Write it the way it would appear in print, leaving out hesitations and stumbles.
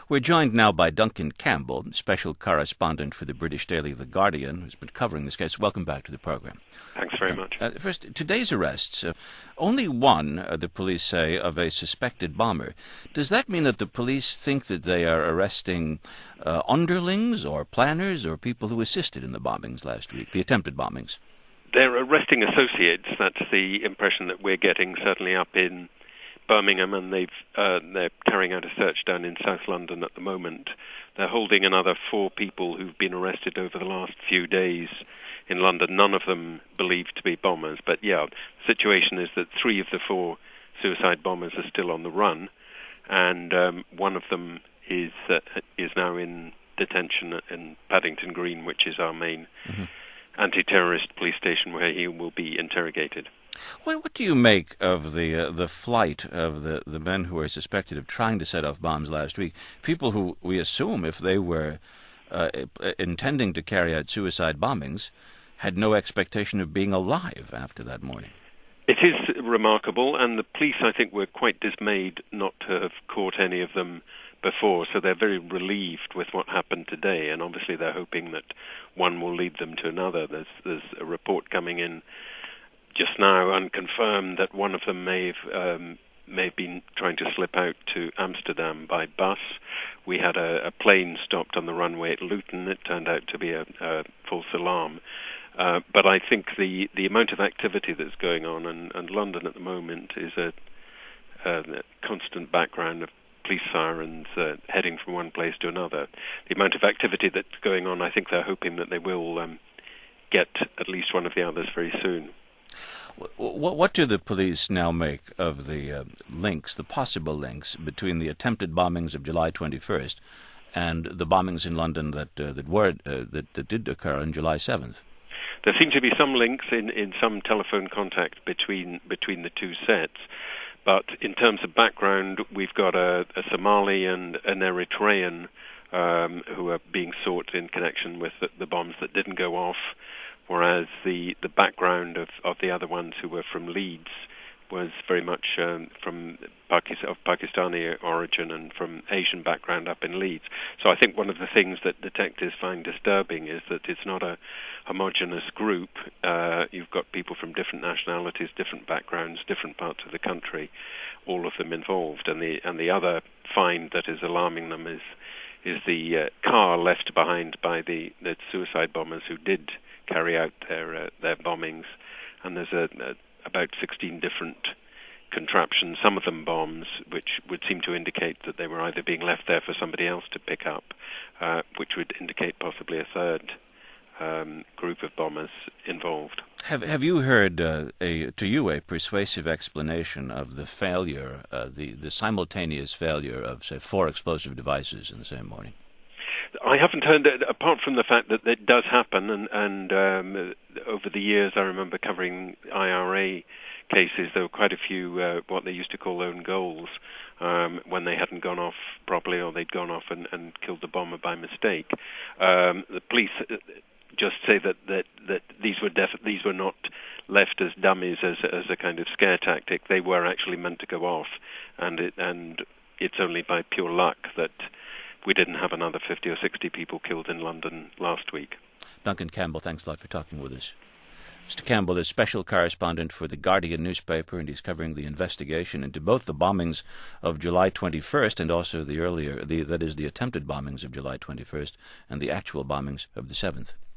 We're joined now by Duncan Campbell, special correspondent for the British daily The Guardian, who's been covering this case. Welcome back to the program. Thanks very much. First, today's arrests, only one, the police say, of a suspected bomber. Does that mean that the police think that they are arresting underlings or planners or people who assisted in the bombings last week, the attempted bombings? They're arresting associates. That's the impression that we're getting, certainly up in Birmingham, and they're carrying out a search down in South London at the moment. They're holding another 4 people who've been arrested over the last few days in London, none of them believed to be bombers. But yeah, the situation is that 3 of the 4 suicide bombers are still on the run, and one of them is now in detention in Paddington Green, which is our main anti-terrorist police station, where he will be interrogated. Well, what do you make of the flight of the men who are suspected of trying to set off bombs last week? People who we assume, if they were intending to carry out suicide bombings, had no expectation of being alive after that morning. It is remarkable, and the police, I think, were quite dismayed not to have caught any of them before, so they're very relieved with what happened today, and obviously they're hoping that one will lead them to another. There's a report coming in just now, unconfirmed, that one of them may have been trying to slip out to Amsterdam by bus. We had a plane stopped on the runway at Luton. It turned out to be a false alarm. But I think the amount of activity that's going on, and London at the moment is a constant background of police sirens heading from one place to another. The amount of activity that's going on, I think they're hoping that they will get at least one of the others very soon. What do the police now make of the links, the possible links, between the attempted bombings of July 21st and the bombings in London that did occur on July 7th? There seem to be some links in some telephone contact between the two sets, but in terms of background, we've got a Somali and an Eritrean who are being sought in connection with the bombs that didn't go off, whereas the background of the other ones who were from Leeds was very much from Pakistani origin and from Asian background up in Leeds. So I think one of the things that detectives find disturbing is that it's not a homogeneous group. You've got people from different nationalities, different backgrounds, different parts of the country, all of them involved. And the other find that is alarming them is the car left behind by the suicide bombers who did carry out their bombings. And there's about 16 different contraptions, some of them bombs, which would seem to indicate that they were either being left there for somebody else to pick up, which would indicate possibly a third group of bombers involved. Have you heard, to you, a persuasive explanation of the failure, the simultaneous failure of, say, 4 explosive devices in the same morning? I haven't heard, apart from the fact that it does happen, and over the years I remember covering IRA cases. There were quite a few what they used to call own goals, when they hadn't gone off properly or they'd gone off and killed the bomber by mistake. The police just say that these were not left as dummies as a kind of scare tactic. They were actually meant to go off, and it's only by pure luck that we didn't have another 50 or 60 people killed in London last week. Duncan Campbell, thanks a lot for talking with us. Mr. Campbell is special correspondent for The Guardian newspaper, and he's covering the investigation into both the bombings of July 21st and also the attempted bombings of July 21st and the actual bombings of the 7th.